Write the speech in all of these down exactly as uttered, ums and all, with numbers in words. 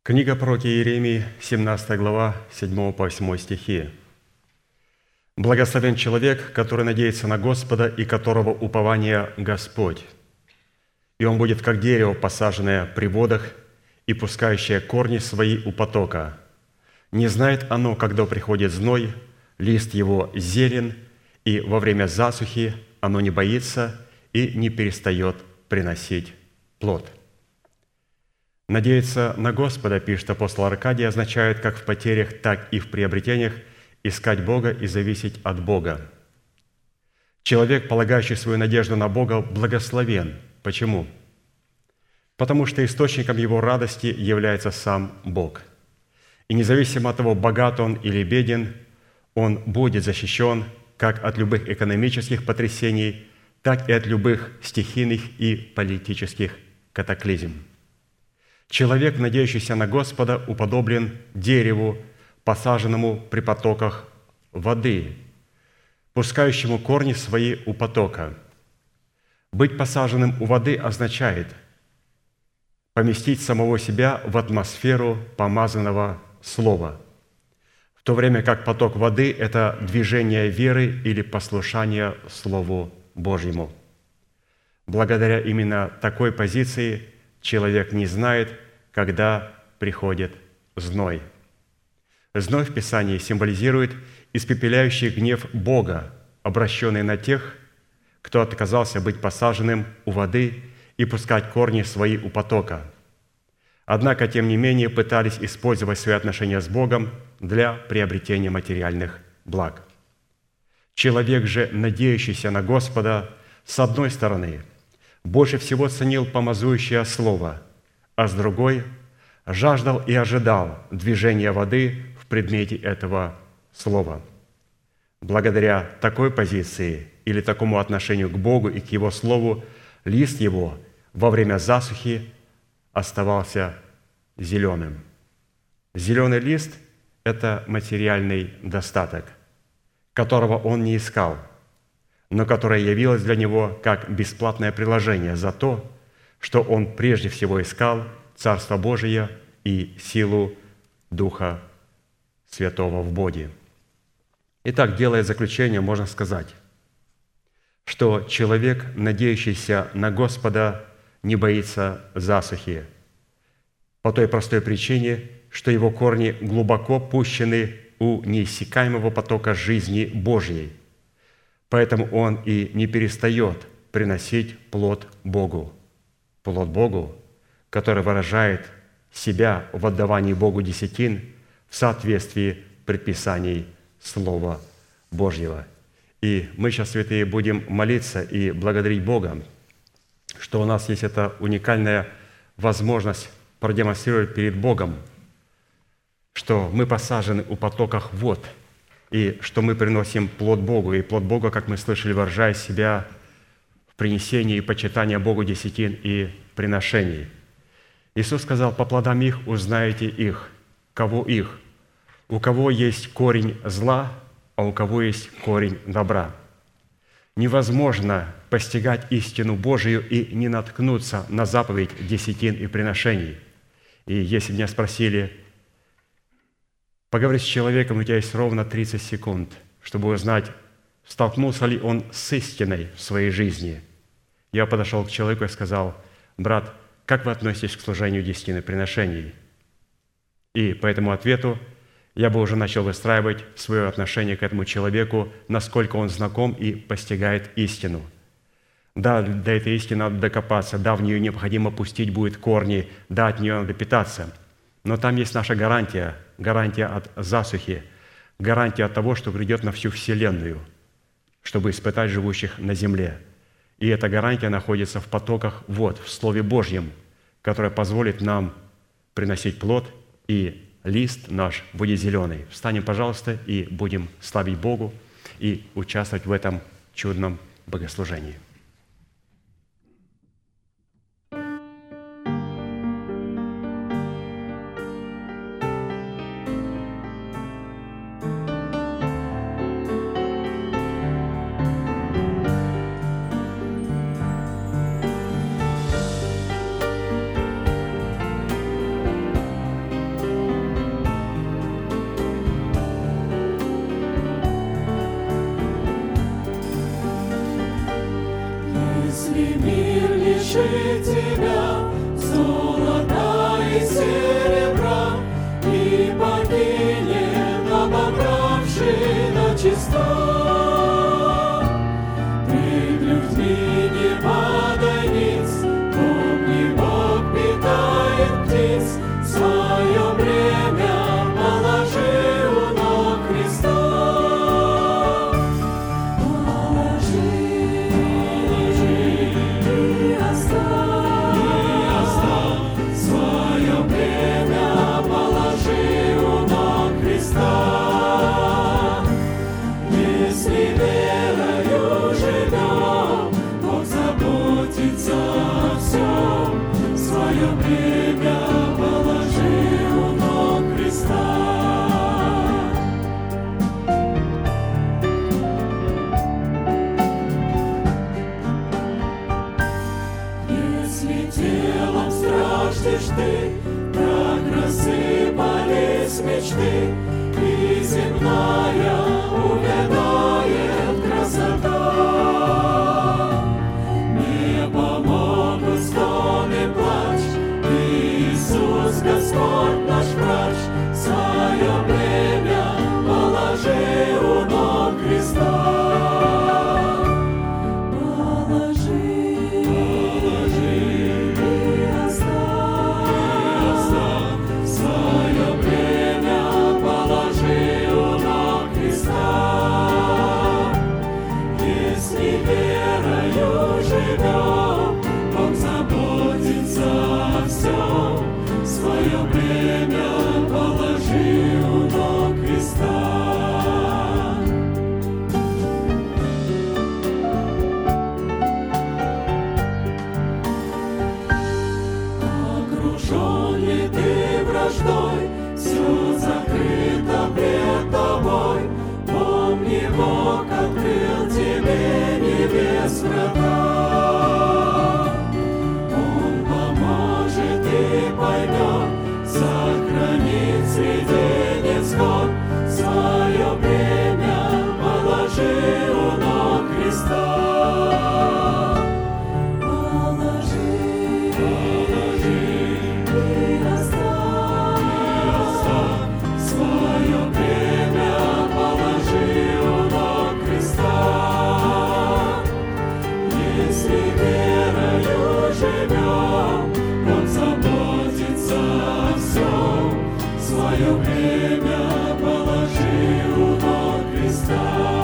Книга пророка Иеремии, семнадцатая глава, седьмого по восьмой стихи. «Благословен человек, который надеется на Господа и которого упование Господь. И он будет, как дерево, посаженное при водах и пускающее корни свои у потока. Не знает оно, когда приходит зной, лист его зелен, и во время засухи оно не боится и не перестает приносить плод». Надеяться на Господа, пишет апостол Аркадий, означает как в потерях, так и в приобретениях искать Бога и зависеть от Бога. Человек, полагающий свою надежду на Бога, благословен. Почему? Потому что источником его радости является сам Бог. И независимо от того, богат он или беден, он будет защищен как от любых экономических потрясений, так и от любых стихийных и политических катаклизм. Человек, надеющийся на Господа, уподоблен дереву, посаженному при потоках воды, пускающему корни свои у потока. Быть посаженным у воды означает поместить самого себя в атмосферу помазанного слова, в то время как поток воды – это движение веры или послушание Слову Божьему. Благодаря именно такой позиции человек не знает, когда приходит зной. Зной в Писании символизирует испепеляющий гнев Бога, обращенный на тех, кто отказался быть посаженным у воды и пускать корни свои у потока. Однако, тем не менее, пытались использовать свои отношения с Богом для приобретения материальных благ. Человек же, надеющийся на Господа, с одной стороны, больше всего ценил помазующее слово, а с другой жаждал и ожидал движения воды в предмете этого слова. Благодаря такой позиции или такому отношению к Богу и к Его Слову, лист его во время засухи оставался зеленым. Зеленый лист – это материальный достаток, которого он не искал, но которое явилось для него как бесплатное приложение за то, что он прежде всего искал Царство Божие и силу Духа Святого в Боге. Итак, делая заключение, можно сказать, что человек, надеющийся на Господа, не боится засухи, по той простой причине, что его корни глубоко пущены у неиссякаемого потока жизни Божьей, поэтому он и не перестает приносить плод Богу. Плод Богу, который выражает себя в отдавании Богу десятин в соответствии предписаний Слова Божьего. И мы сейчас, святые, будем молиться и благодарить Бога, что у нас есть эта уникальная возможность продемонстрировать перед Богом, что мы посажены у потоках вод, и что мы приносим плод Богу. И плод Бога, как мы слышали, выражает себя в принесении и почитании Богу десятин и приношений. Иисус сказал: «По плодам их узнаете их». Кого их? У кого есть корень зла, а у кого есть корень добра. Невозможно постигать истину Божию и не наткнуться на заповедь десятин и приношений. И если меня спросили, поговори с человеком, у тебя есть ровно тридцать секунд, чтобы узнать, столкнулся ли он с истиной в своей жизни. Я подошел к человеку и сказал: брат, как вы относитесь к служению десятин и приношений? И по этому ответу я бы уже начал выстраивать свое отношение к этому человеку, насколько он знаком и постигает истину. Да, до этой истины надо докопаться, да, в нее необходимо пустить будет корни, да, от нее надо питаться. Но там есть наша гарантия, гарантия от засухи, гарантия от того, что придет на всю вселенную, чтобы испытать живущих на земле. И эта гарантия находится в потоках вод, в Слове Божьем, которое позволит нам приносить плод, и лист наш будет зеленый. Встанем, пожалуйста, и будем славить Богу и участвовать в этом чудном богослужении. тебя золота и серебра, и покинет обобравший начисто. Пред людьми не падай ниц, помни, Бог питает птиц, свое бремя положи у ног Христа. Положи, положи и оставь, и оставь свое бремя, положи у ног Христа. Если верою живем, Бог заботится о всем, свое бремя положи у ног Христа. Если телом страждешь ты, так рассыпались мечты, и земная увядает красота. Не помогут стон и плач, Иисус, Господь наш врач, свое бремя положи у ног Христа. Положи, положи и оставь, и оставь свое бремя, положи у ног Христа. Если верою живем, Бог заботится о всем, свое бремя положи у ног Христа. Окружен ли ты враждой, все закрыто пред тобой, помни, Бог открыл тебе небес врата. Он поможет и поймет, сохранит среди невзгод, свое бремя положи у ног Христа. Положи, положи и оставь, и оставь свое бремя, положи у ног Христа. Если верою живем, Бог заботится о всем, свое бремя положи у ног Христа.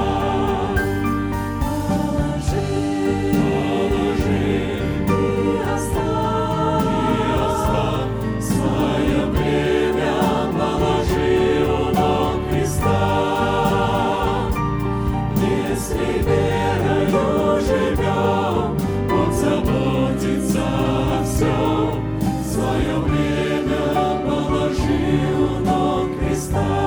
Положи, положи и оставь, и оставь свое бремя, положи у ног Христа. Если верою живем, Бог заботится о всем, свое время положи у ног Христа.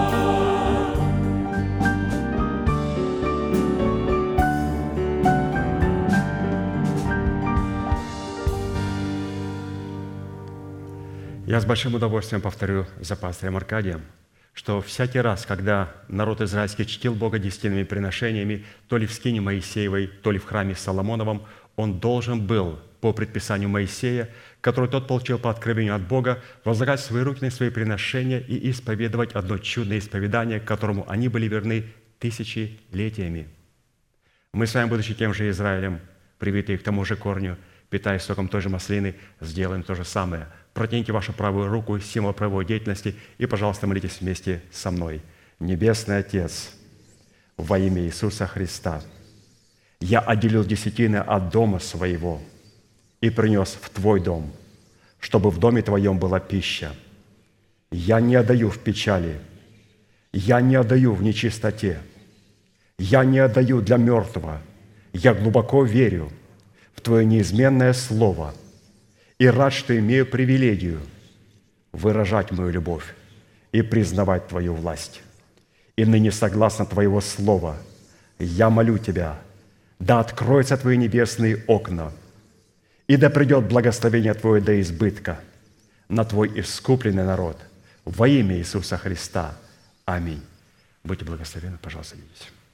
Я с большим удовольствием повторю за пастырем Аркадием, что всякий раз, когда народ израильский чтил Бога десятинными приношениями, то ли в скине Моисеевой, то ли в храме Соломоновом, он должен был по предписанию Моисея, который тот получил по откровению от Бога, возлагать свои руки на свои приношения и исповедовать одно чудное исповедание, которому они были верны тысячелетиями. Мы с вами, будучи тем же Израилем, привитые к тому же корню, питаясь соком той же маслины, сделаем то же самое. Протяните вашу правую руку, символ правовой деятельности, и, пожалуйста, молитесь вместе со мной. Небесный Отец, во имя Иисуса Христа, я отделил десятины от дома своего и принес в Твой дом, чтобы в доме Твоем была пища. Я не отдаю в печали, я не отдаю в нечистоте, я не отдаю для мертвого, я глубоко верю в Твое неизменное Слово и рад, что имею привилегию выражать мою любовь и признавать Твою власть. И ныне, согласно Твоего Слова, я молю Тебя, да откроются Твои небесные окна, и да придет благословение Твое до избытка на Твой искупленный народ во имя Иисуса Христа. Аминь. Будьте благословенны, пожалуйста, садитесь.